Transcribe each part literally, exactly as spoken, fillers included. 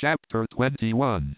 Chapter twenty-one.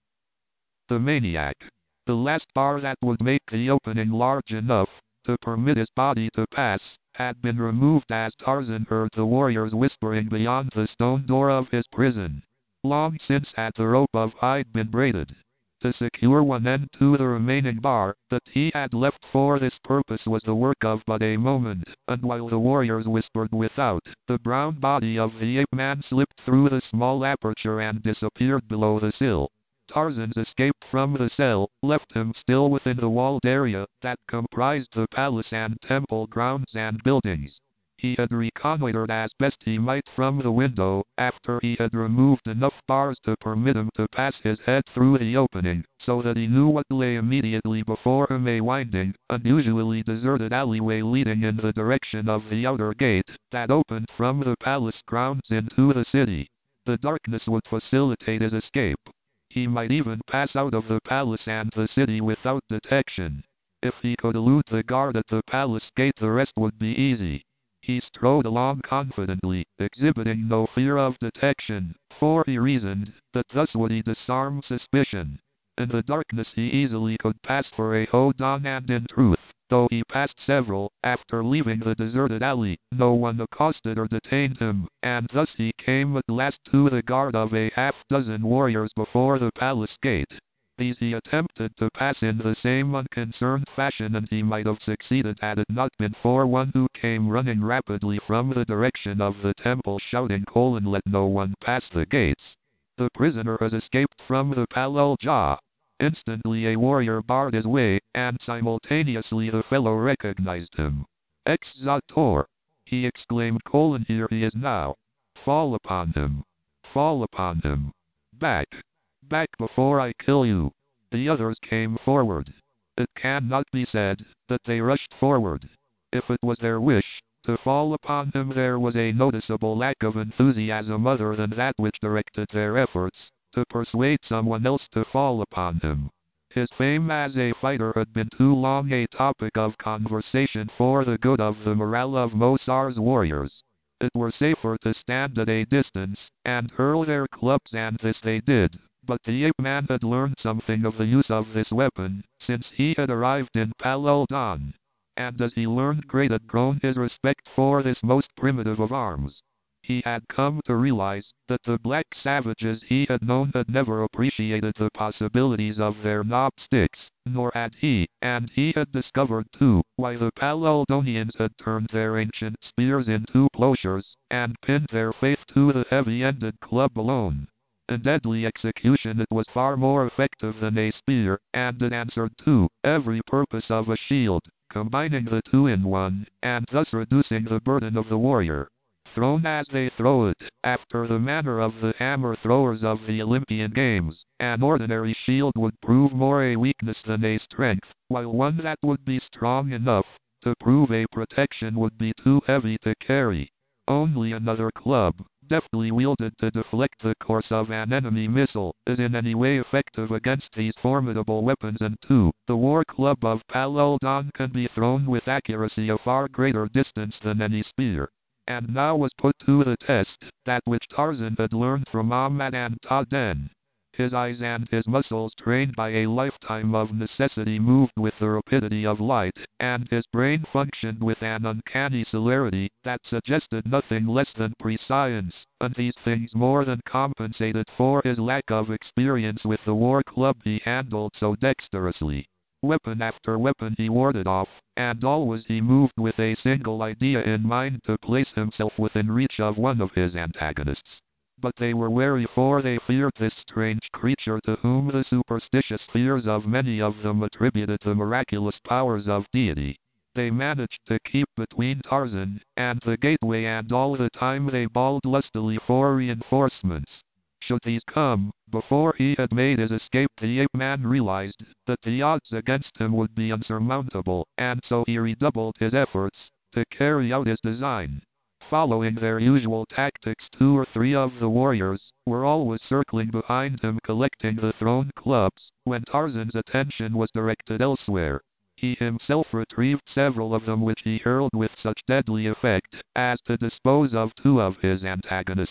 The Maniac. The last bar that would make the opening large enough to permit his body to pass had been removed as Tarzan heard the warriors whispering beyond the stone door of his prison. Long since had the rope of hide been braided. To secure one end to the remaining bar that he had left for this purpose was the work of but a moment, and while the warriors whispered without, the brown body of the ape-man slipped through the small aperture and disappeared below the sill. Tarzan's escape from the cell left him still within the walled area that comprised the palace and temple grounds and buildings. He had reconnoitered as best he might from the window, after he had removed enough bars to permit him to pass his head through the opening, so that he knew what lay immediately before him, a winding, unusually deserted alleyway leading in the direction of the outer gate that opened from the palace grounds into the city. The darkness would facilitate his escape. He might even pass out of the palace and the city without detection. If he could elude the guard at the palace gate, the rest would be easy. He strode along confidently, exhibiting no fear of detection, for he reasoned that thus would he disarm suspicion. In the darkness he easily could pass for a Hodon, and in truth, though he passed several, after leaving the deserted alley, no one accosted or detained him, and thus he came at last to the guard of a half-dozen warriors before the palace gate. These he attempted to pass in the same unconcerned fashion, and he might have succeeded had it not been for one who came running rapidly from the direction of the temple shouting, colon, "Let no one pass the gates. The prisoner has escaped from the Palal Jah." Instantly a warrior barred his way, and simultaneously the fellow recognized him. "Ex-Zator!" he exclaimed, colon, "Here he is now. Fall upon him. Fall upon him. Back. Back before I kill you." The others came forward. It cannot be said that they rushed forward. If it was their wish to fall upon him, there was a noticeable lack of enthusiasm other than that which directed their efforts to persuade someone else to fall upon him. His fame as a fighter had been too long a topic of conversation for the good of the morale of Mosar's warriors. It were safer to stand at a distance and hurl their clubs, and this they did. But the ape-man had learned something of the use of this weapon since he had arrived in Palal Don, and as he learned great had grown his respect for this most primitive of arms. He had come to realize that the black savages he had known had never appreciated the possibilities of their knob sticks, nor had he, and he had discovered too why the Palaldonians had turned their ancient spears into plowshares and pinned their faith to the heavy-ended club alone. In deadly execution it was far more effective than a spear, and it answered to every purpose of a shield, combining the two in one, and thus reducing the burden of the warrior. Thrown as they throw it, after the manner of the hammer throwers of the Olympian Games, an ordinary shield would prove more a weakness than a strength, while one that would be strong enough to prove a protection would be too heavy to carry. Only another club, deftly wielded to deflect the course of an enemy missile, is in any way effective against these formidable weapons, and too, the war club of Palal Don can be thrown with accuracy a far greater distance than any spear. And now was put to the test that which Tarzan had learned from Ahmad and Taden. His eyes and his muscles, trained by a lifetime of necessity, moved with the rapidity of light, and his brain functioned with an uncanny celerity that suggested nothing less than prescience, and these things more than compensated for his lack of experience with the war club he handled so dexterously. Weapon after weapon he warded off, and always he moved with a single idea in mind, to place himself within reach of one of his antagonists. But they were wary, for they feared this strange creature to whom the superstitious fears of many of them attributed the miraculous powers of deity. They managed to keep between Tarzan and the gateway, and all the time they bawled lustily for reinforcements. Should these come before he had made his escape, the ape-man realized that the odds against him would be unsurmountable, and so he redoubled his efforts to carry out his design. Following their usual tactics, two or three of the warriors were always circling behind him, collecting the thrown clubs, when Tarzan's attention was directed elsewhere. He himself retrieved several of them, which he hurled with such deadly effect as to dispose of two of his antagonists,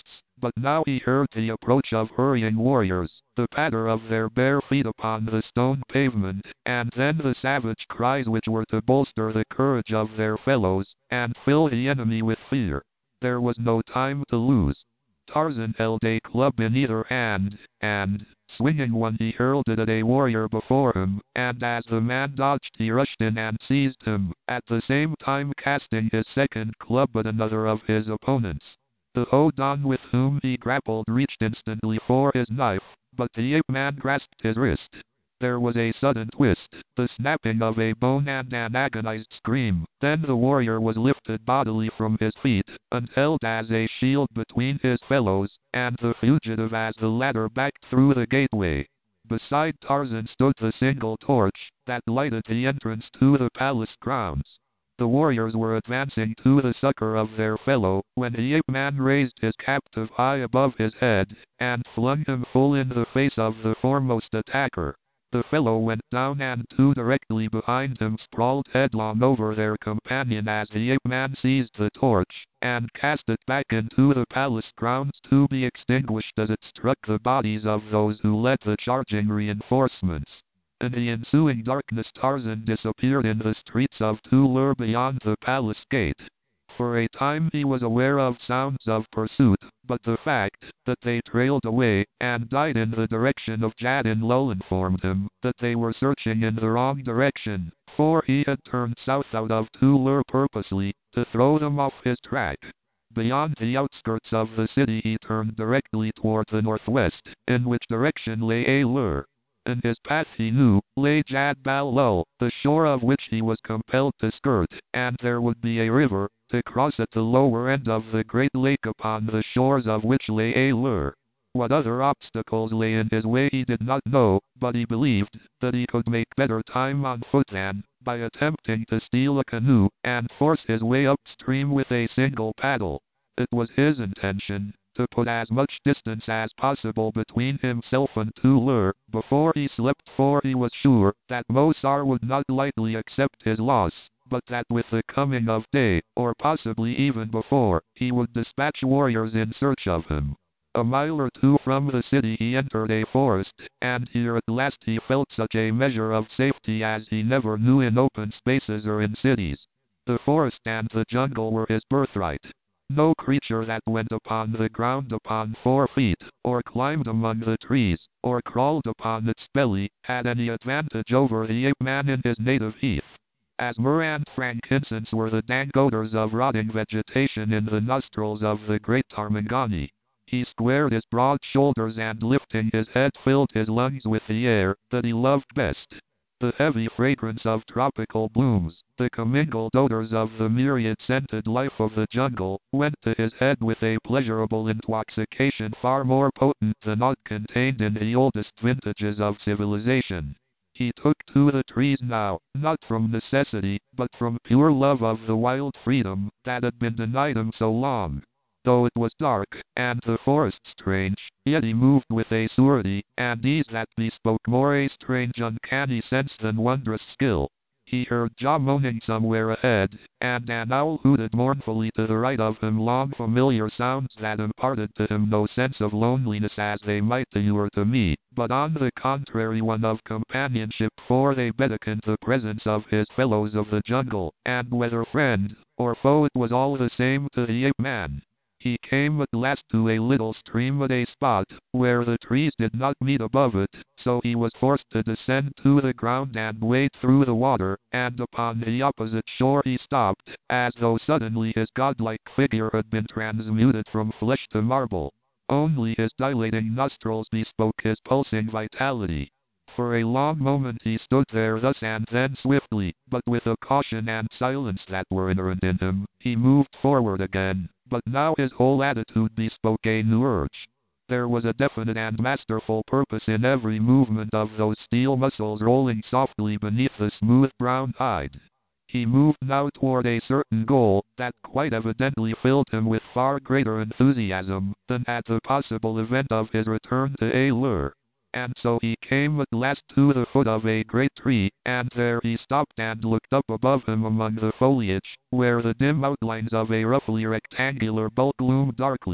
but now he heard the approach of hurrying warriors, the patter of their bare feet upon the stone pavement, and then the savage cries which were to bolster the courage of their fellows, and fill the enemy with fear. There was no time to lose. Tarzan held a club in either hand, and, swinging one, he hurled it at a warrior before him, and as the man dodged he rushed in and seized him, at the same time casting his second club at another of his opponents. The Hodon with whom he grappled reached instantly for his knife, but the ape-man grasped his wrist. There was a sudden twist, the snapping of a bone and an agonized scream. Then the warrior was lifted bodily from his feet, and held as a shield between his fellows, and the fugitive as the latter backed through the gateway. Beside Tarzan stood the single torch that lighted the entrance to the palace grounds. The warriors were advancing to the succor of their fellow, when the ape-man raised his captive high above his head, and flung him full in the face of the foremost attacker. The fellow went down, and two directly behind him sprawled headlong over their companion as the ape-man seized the torch, and cast it back into the palace grounds to be extinguished as it struck the bodies of those who led the charging reinforcements. In the ensuing darkness Tarzan disappeared in the streets of Tulur beyond the palace gate. For a time he was aware of sounds of pursuit, but the fact that they trailed away and died in the direction of Jadin Lul informed him that they were searching in the wrong direction, for he had turned south out of Tulur purposely to throw them off his track. Beyond the outskirts of the city he turned directly toward the northwest, in which direction lay a lure. In his path he knew, lay Jad Bal Lul, the shore of which he was compelled to skirt, and there would be a river to cross at the lower end of the great lake upon the shores of which lay a lure. What other obstacles lay in his way he did not know, but he believed that he could make better time on foot than by attempting to steal a canoe and force his way upstream with a single paddle. It was his intention to put as much distance as possible between himself and Tulur before he slept, for he was sure that Mosar would not lightly accept his loss, but that with the coming of day, or possibly even before, he would dispatch warriors in search of him. A mile or two from the city he entered a forest, and here at last he felt such a measure of safety as he never knew in open spaces or in cities. The forest and the jungle were his birthright. No creature that went upon the ground upon four feet, or climbed among the trees, or crawled upon its belly, had any advantage over the ape-man in his native heath. As myrrh and frankincense were the dank odors of rotting vegetation in the nostrils of the great Tarmangani. He squared his broad shoulders and lifting his head filled his lungs with the air that he loved best. The heavy fragrance of tropical blooms, the commingled odors of the myriad-scented life of the jungle, went to his head with a pleasurable intoxication far more potent than aught contained in the oldest vintages of civilization. He took to the trees now, not from necessity, but from pure love of the wild freedom that had been denied him so long. Though it was dark, and the forest strange, yet he moved with a surety and ease that bespoke more a strange uncanny sense than wondrous skill. He heard Jah moaning somewhere ahead, and an owl hooted mournfully to the right of him, long familiar sounds that imparted to him no sense of loneliness as they might to you or to me, but on the contrary one of companionship, for they betokened the presence of his fellows of the jungle, and whether friend or foe it was all the same to the ape-man. He came at last to a little stream at a spot where the trees did not meet above it, so he was forced to descend to the ground and wade through the water, and upon the opposite shore he stopped, as though suddenly his godlike figure had been transmuted from flesh to marble. Only his dilating nostrils bespoke his pulsing vitality. For a long moment he stood there thus, and then swiftly, but with a caution and silence that were inherent in him, he moved forward again, but now his whole attitude bespoke a new urge. There was a definite and masterful purpose in every movement of those steel muscles rolling softly beneath the smooth brown hide. He moved now toward a certain goal that quite evidently filled him with far greater enthusiasm than at the possible event of his return to Alur. And so he came at last to the foot of a great tree, and there he stopped and looked up above him among the foliage, where the dim outlines of a roughly rectangular bulk loomed darkly.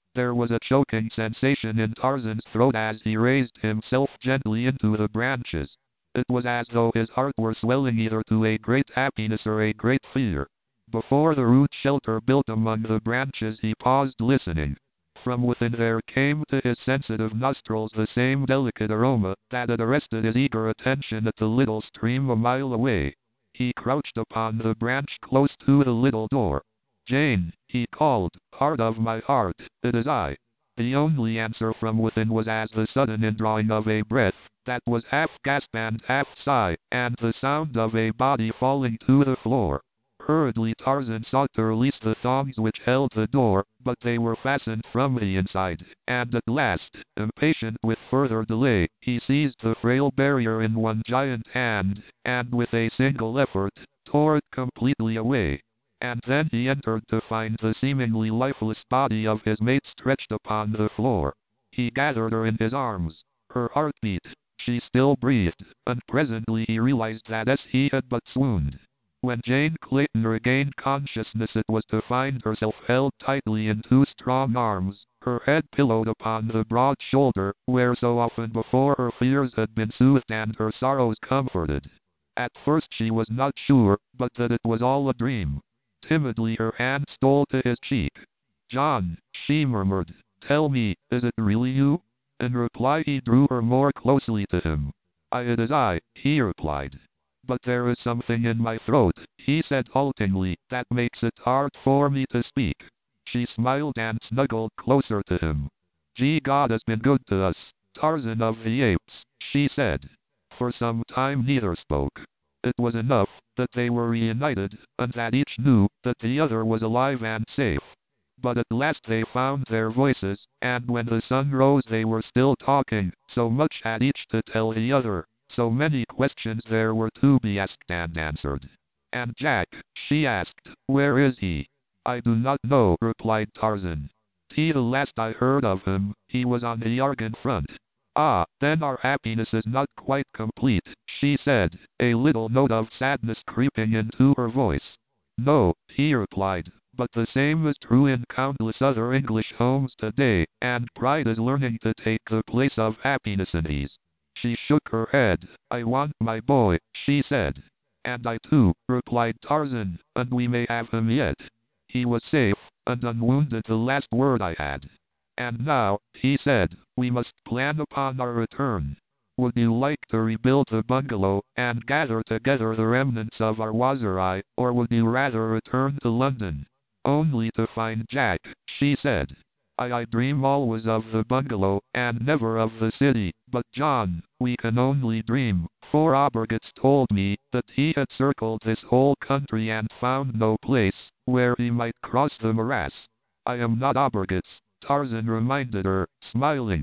There was a choking sensation in Tarzan's throat as he raised himself gently into the branches. It was as though his heart were swelling either to a great happiness or a great fear. Before the rude shelter built among the branches he paused listening. From within there came to his sensitive nostrils the same delicate aroma that had arrested his eager attention at the little stream a mile away. He crouched upon the branch close to the little door. "Jane," he called, "heart of my heart, it is I." The only answer from within was as the sudden indrawing of a breath that was half gasp and half sigh, and the sound of a body falling to the floor. Hurriedly Tarzan sought to release the thongs which held the door, but they were fastened from the inside, and at last, impatient with further delay, he seized the frail barrier in one giant hand, and with a single effort, tore it completely away. And then he entered to find the seemingly lifeless body of his mate stretched upon the floor. He gathered her in his arms. Her heart beat. She still breathed, and presently he realized that as he had but swooned. When Jane Clayton regained consciousness it was to find herself held tightly in two strong arms, her head pillowed upon the broad shoulder, where so often before her fears had been soothed and her sorrows comforted. At first she was not sure, but that it was all a dream. Timidly her hand stole to his cheek. "John," she murmured, "tell me, is it really you?" In reply he drew her more closely to him. "I, it is I," he replied. "But there is something in my throat," he said haltingly, "that makes it hard for me to speak." She smiled and snuggled closer to him. "Gee, God has been good to us, Tarzan of the Apes," she said. For some time neither spoke. It was enough that they were reunited, and that each knew that the other was alive and safe. But at last they found their voices, and when the sun rose they were still talking, so much had each to tell the other. So many questions there were to be asked and answered. "And Jack," she asked, "where is he?" "I do not know," replied Tarzan. "T the last I heard of him, he was on the Argon front." "Ah, then our happiness is not quite complete," she said, a little note of sadness creeping into her voice. "No," he replied, "but the same is true in countless other English homes today, and pride is learning to take the place of happiness in these." She shook her head. "I want my boy," she said. "And I too," replied Tarzan, "and we may have him yet. He was safe and unwounded the last word I had. And now," he said, "we must plan upon our return. Would you like to rebuild the bungalow and gather together the remnants of our Waziri, or would you rather return to London?" "Only to find Jack," she said. I, I dream always of the bungalow, and never of the city, but John, we can only dream, for Obergitz told me that he had circled this whole country and found no place where he might cross the morass." "I am not Obergitz," Tarzan reminded her, smiling.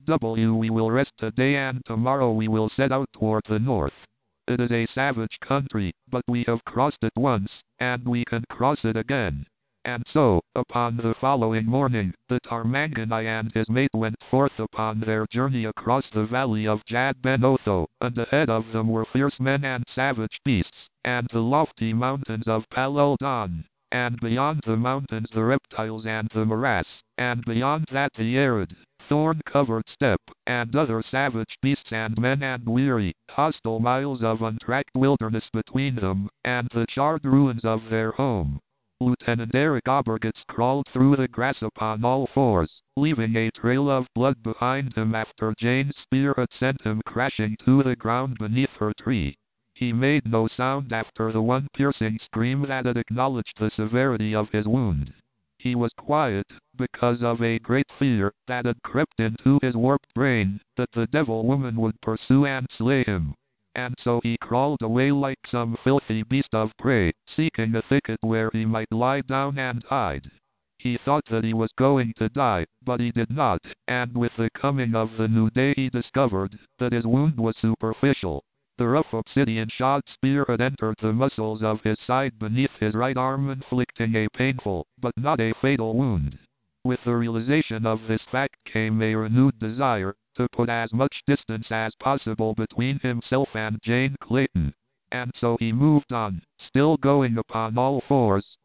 "W we will rest today and tomorrow we will set out toward the north. It is a savage country, but we have crossed it once, and we can cross it again." And so, upon the following morning, the Tarmangani and his mate went forth upon their journey across the valley of Jad Ben Otho, and ahead of them were fierce men and savage beasts, and the lofty mountains of Palel Dan, and beyond the mountains the reptiles and the morass, and beyond that the arid, thorn-covered steppe, and other savage beasts and men and weary, hostile miles of untracked wilderness between them, and the charred ruins of their home. Lieutenant Eric Obergitz crawled through the grass upon all fours, leaving a trail of blood behind him after Jane's spear had sent him crashing to the ground beneath her tree. He made no sound after the one piercing scream that had acknowledged the severity of his wound. He was quiet, because of a great fear that had crept into his warped brain, that the devil woman would pursue and slay him. And so he crawled away like some filthy beast of prey, seeking a thicket where he might lie down and hide. He thought that he was going to die, but he did not, and with the coming of the new day he discovered that his wound was superficial. The rough obsidian-shod spear had entered the muscles of his side beneath his right arm, inflicting a painful, but not a fatal wound. With the realization of this fact came a renewed desire to put as much distance as possible between himself and Jane Clayton. And so he moved on, still going upon all fours,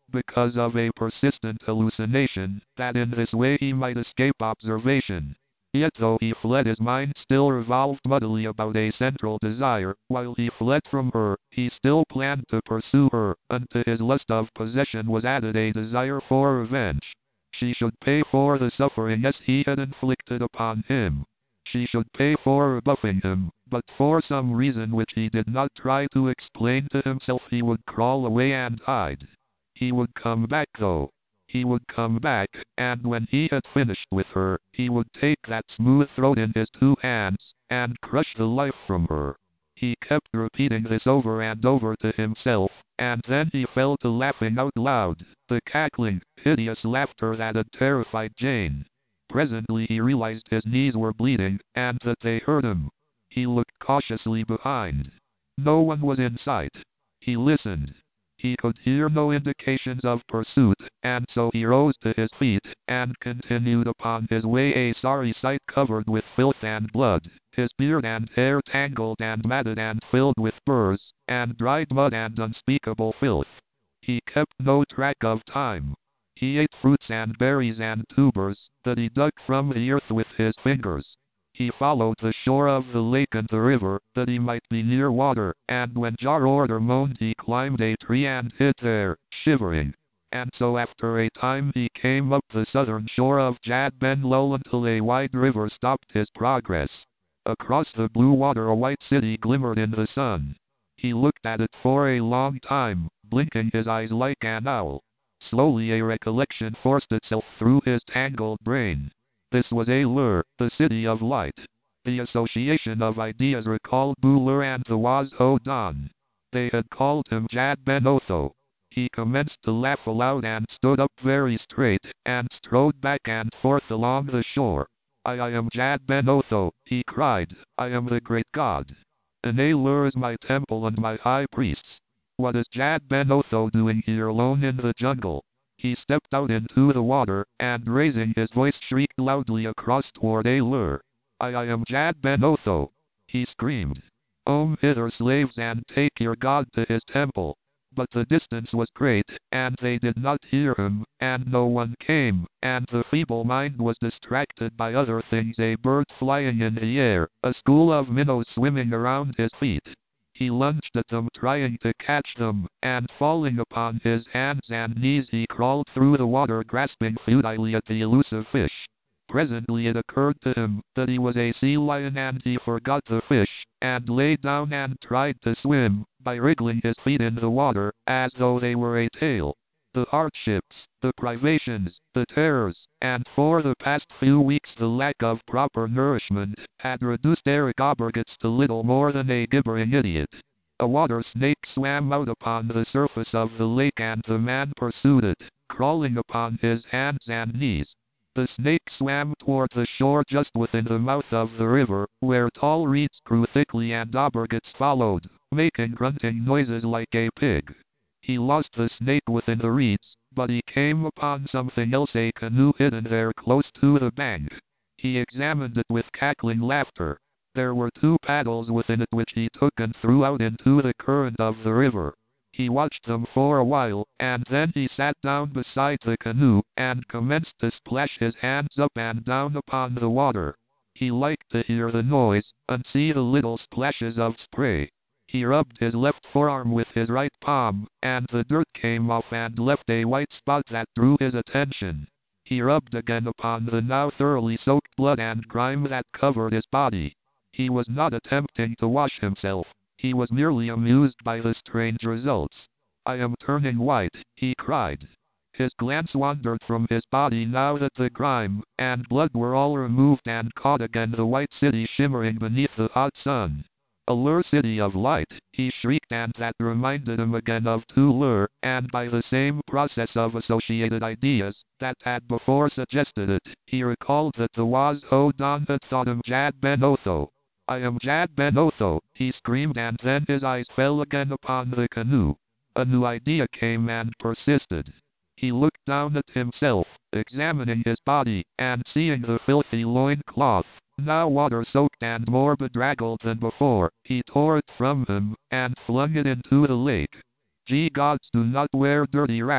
because of a persistent hallucination, that in this way he might escape observation. Yet though he fled, his mind still revolved muddily about a central desire. While he fled from her, he still planned to pursue her, and to his lust of possession was added a desire for revenge. She should pay for the suffering as he had inflicted upon him. She should pay for rebuffing him, but for some reason which he did not try to explain to himself he would crawl away and hide. He would come back though. He would come back, and when he had finished with her, he would take that smooth throat in his two hands, and crush the life from her. He kept repeating this over and over to himself, and then he fell to laughing out loud, the cackling, hideous laughter that had terrified Jane. Presently he realized his knees were bleeding, and that they hurt him. He looked cautiously behind. No one was in sight. He listened. He could hear no indications of pursuit, and so he rose to his feet, and continued upon his way, a sorry sight, covered with filth and blood, his beard and hair tangled and matted and filled with burrs, and dried mud and unspeakable filth. He kept no track of time. He ate fruits and berries and tubers, that he dug from the earth with his fingers. He followed the shore of the lake and the river, that he might be near water, and when jar or moaned he climbed a tree and hid there, shivering. And so after a time he came up the southern shore of Jad Ben Lul until a wide river stopped his progress. Across the blue water a white city glimmered in the sun. He looked at it for a long time, blinking his eyes like an owl. Slowly a recollection forced itself through his tangled brain. This was Alur, the city of light. The association of ideas recalled Bulur and the Waz-Ho-Dan. They had called him Jad Ben Otho. He commenced to laugh aloud and stood up very straight, and strode back and forth along the shore. I, I am Jad Ben Otho, he cried. I am the great god. And Alur is my temple and my high priests. What is Jad Ben Otho doing here alone in the jungle? He stepped out into the water, and raising his voice shrieked loudly across toward Alur. I, I am Jad Ben Otho, he screamed. Come hither, slaves, and take your god to his temple. But the distance was great, and they did not hear him, and no one came, and the feeble mind was distracted by other things, a bird flying in the air, a school of minnows swimming around his feet. He lunged at them, trying to catch them, and falling upon his hands and knees he crawled through the water, grasping futilely at the elusive fish. Presently it occurred to him that he was a sea lion, and he forgot the fish, and lay down and tried to swim, by wriggling his feet in the water, as though they were a tail. The hardships, the privations, the terrors, and for the past few weeks the lack of proper nourishment, had reduced Eric Obergitz to little more than a gibbering idiot. A water snake swam out upon the surface of the lake, and the man pursued it, crawling upon his hands and knees. The snake swam toward the shore just within the mouth of the river, where tall reeds grew thickly, and Obergitz followed, making grunting noises like a pig. He lost the snake within the reeds, but he came upon something else, a canoe hidden there close to the bank. He examined it with cackling laughter. There were two paddles within it, which he took and threw out into the current of the river. He watched them for a while, and then he sat down beside the canoe, and commenced to splash his hands up and down upon the water. He liked to hear the noise, and see the little splashes of spray. He rubbed his left forearm with his right palm, and the dirt came off and left a white spot that drew his attention. He rubbed again upon the now thoroughly soaked blood and grime that covered his body. He was not attempting to wash himself. He was merely amused by the strange results. I am turning white, he cried. His glance wandered from his body now that the grime and blood were all removed, and caught again the white city shimmering beneath the hot sun. Alur, city of light, he shrieked, and that reminded him again of Tulur, and by the same process of associated ideas that had before suggested it, he recalled that the Waz-Ho-Dan had thought him Jad Ben Otho. I am Jad Ben Otho, he screamed, and then his eyes fell again upon the canoe. A new idea came and persisted. He looked down at himself, examining his body, and seeing the filthy loin-cloth, now water-soaked and more bedraggled than before, he tore it from him, and flung it into the lake. Gee gods, do not wear dirty rags,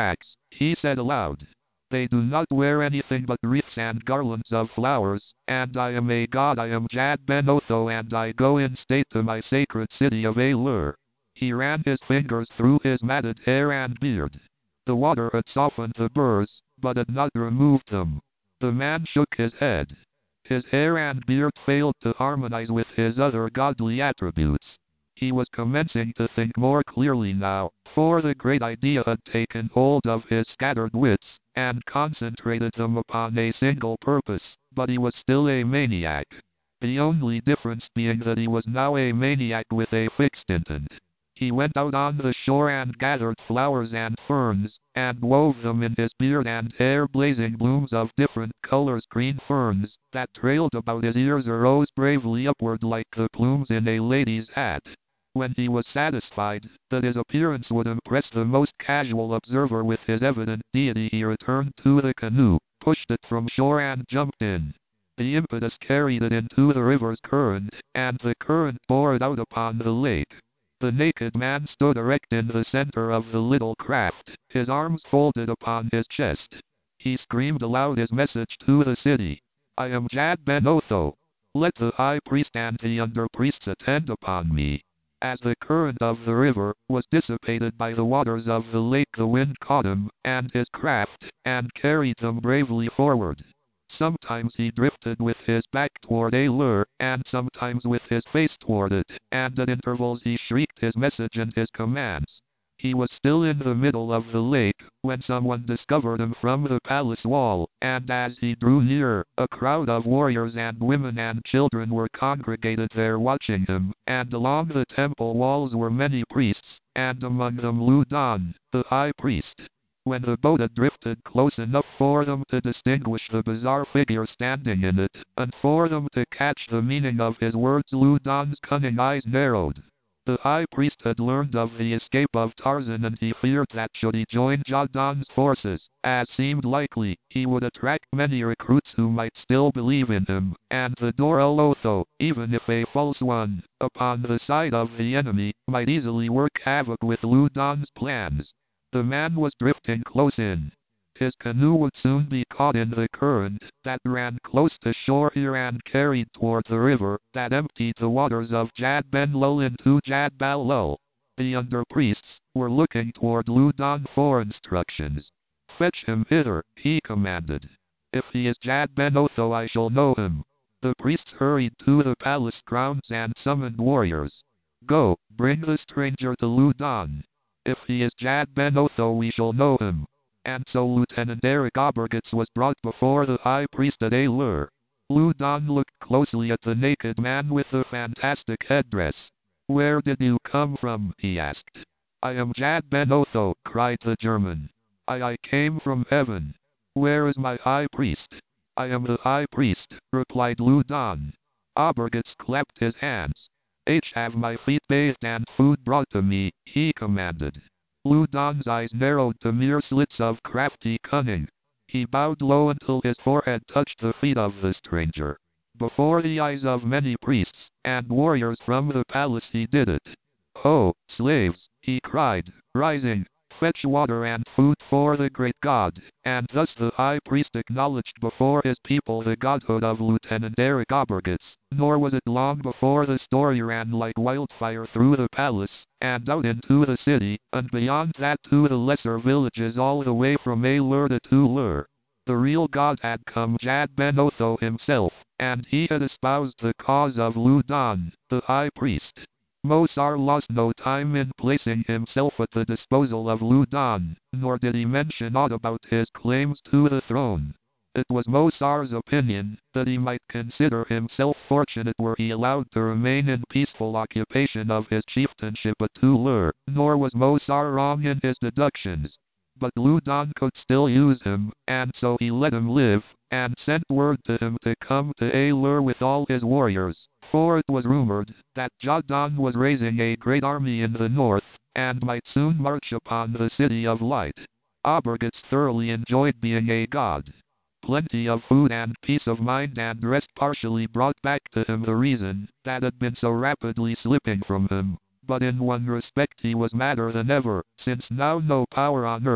he said aloud. They do not wear anything but wreaths and garlands of flowers, and I am a god. I am Jad Ben Otho, and I go in state to my sacred city of Ailur. He ran his fingers through his matted hair and beard. The water had softened the burrs, but had not removed them. The man shook his head. His hair and beard failed to harmonize with his other godly attributes. He was commencing to think more clearly now, for the great idea had taken hold of his scattered wits, and concentrated them upon a single purpose, but he was still a maniac. The only difference being that he was now a maniac with a fixed intent. He went out on the shore and gathered flowers and ferns, and wove them in his beard and hair. Blazing blooms of different colors, green ferns, that trailed about his ears, arose bravely upward like the plumes in a lady's hat. When he was satisfied that his appearance would impress the most casual observer with his evident deity, he returned to the canoe, pushed it from shore and jumped in. The impetus carried it into the river's current, and the current bore it out upon the lake. The naked man stood erect in the center of the little craft, his arms folded upon his chest. He screamed aloud his message to the city. I am Jad Ben Otho. Let the high priest and the under priests attend upon me. As the current of the river was dissipated by the waters of the lake, the wind caught him and his craft, and carried them bravely forward. Sometimes he drifted with his back toward Ailur, and sometimes with his face toward it, and at intervals he shrieked his message and his commands. He was still in the middle of the lake, when someone discovered him from the palace wall, and as he drew near, a crowd of warriors and women and children were congregated there watching him, and along the temple walls were many priests, and among them Lu Dan, the high priest. When the boat had drifted close enough for them to distinguish the bizarre figure standing in it, and for them to catch the meaning of his words, Lu Dan's cunning eyes narrowed. The high priest had learned of the escape of Tarzan, and he feared that should he join Jadan's forces, as seemed likely, he would attract many recruits who might still believe in him, and the Dor el Otho, even if a false one, upon the side of the enemy, might easily work havoc with Lu Dan's plans. The man was drifting close in. His canoe would soon be caught in the current that ran close to shore here and carried toward the river that emptied the waters of Jad Ben Lul into Jad Bal Lul. The under-priests were looking toward Lu Dan for instructions. Fetch him hither, he commanded. If he is Jad Ben Otho, I shall know him. The priests hurried to the palace grounds and summoned warriors. Go, bring the stranger to Lu Dan. If he is Jad Ben Otho, we shall know him. And so Lieutenant Eric Obergitz was brought before the high priest at Ailur. Lu Dan looked closely at the naked man with the fantastic headdress. Where did you come from? He asked. I am Jad Ben Otho, cried the German. I, I came from heaven. Where is my high priest? I am the high priest, replied Lu Dan. Obergitz clapped his hands. H have my feet bathed and food brought to me, he commanded. Lu Dan's eyes narrowed to mere slits of crafty cunning. He bowed low until his forehead touched the feet of the stranger. Before the eyes of many priests and warriors from the palace he did it. Oh, slaves, he cried, rising, fetch water and food for the great god, and thus the high priest acknowledged before his people the godhood of Lieutenant Eric Obergitz. Nor was it long before the story ran like wildfire through the palace, and out into the city, and beyond that to the lesser villages all the way from Ailur to Tulur. The real god had come, Jad Ben Otho himself, and he had espoused the cause of Lu Dan, the high priest. Mosar lost no time in placing himself at the disposal of Lu Dan, nor did he mention aught about his claims to the throne. It was Mosar's opinion that he might consider himself fortunate were he allowed to remain in peaceful occupation of his chieftainship at Tulur, nor was Mosar wrong in his deductions. But Lu Dan could still use him, and so he let him live, and sent word to him to come to Ailur with all his warriors, for it was rumored that Jadan was raising a great army in the north, and might soon march upon the City of Light. Obergitz thoroughly enjoyed being a god. Plenty of food and peace of mind and rest partially brought back to him the reason that had been so rapidly slipping from him. But in one respect he was madder than ever, since now no power on earth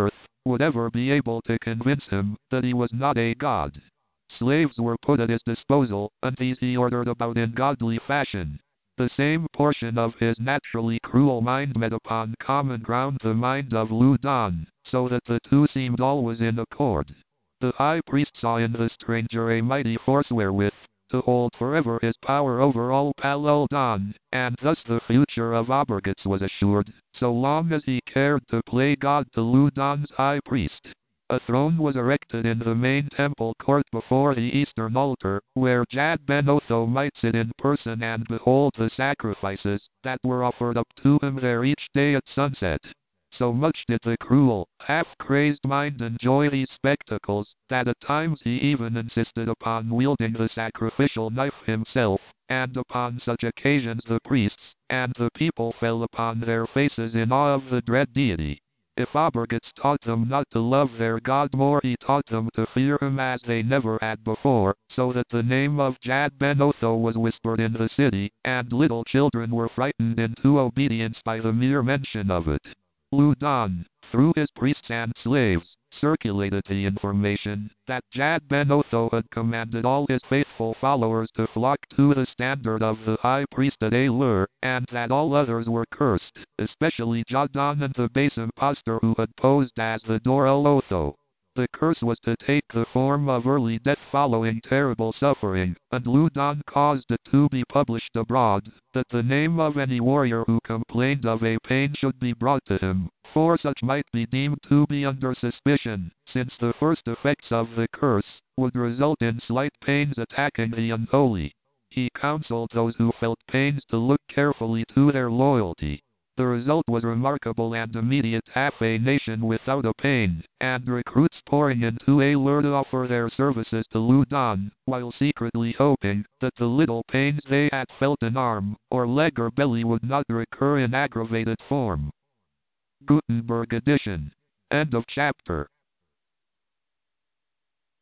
would ever be able to convince him that he was not a god. Slaves were put at his disposal, and these he ordered about in godly fashion. The same portion of his naturally cruel mind met upon common ground the mind of Lu Dan, so that the two seemed always in accord. The high priest saw in the stranger a mighty force wherewith to hold forever his power over all Palul Dan, and thus the future of Obergitz was assured, so long as he cared to play God to Lu Dan's high priest. A throne was erected in the main temple court before the eastern altar, where Jad Ben Otho might sit in person and behold the sacrifices that were offered up to him there each day at sunset. So much did the cruel, half-crazed mind enjoy these spectacles, that at times he even insisted upon wielding the sacrificial knife himself, and upon such occasions the priests and the people fell upon their faces in awe of the dread deity. If Obergitz taught them not to love their god more, he taught them to fear him as they never had before, so that the name of Jad Ben Otho was whispered in the city, and little children were frightened into obedience by the mere mention of it. Lu Dan, through his priests and slaves, circulated the information that Jad Ben Otho had commanded all his faithful followers to flock to the standard of the high priest at Alur, and that all others were cursed, especially Jadan and the base impostor who had posed as the Dor el Otho. The curse was to take the form of early death following terrible suffering, and Lu Dan caused it to be published abroad, that the name of any warrior who complained of a pain should be brought to him, for such might be deemed to be under suspicion, since the first effects of the curse would result in slight pains attacking the unholy. He counseled those who felt pains to look carefully to their loyalty. The result was remarkable and immediate, half a nation without a pain, and recruits pouring into Alur to offer their services to Lu Dan, while secretly hoping that the little pains they had felt in arm, or leg or belly would not recur in aggravated form. Gutenberg edition. End of chapter.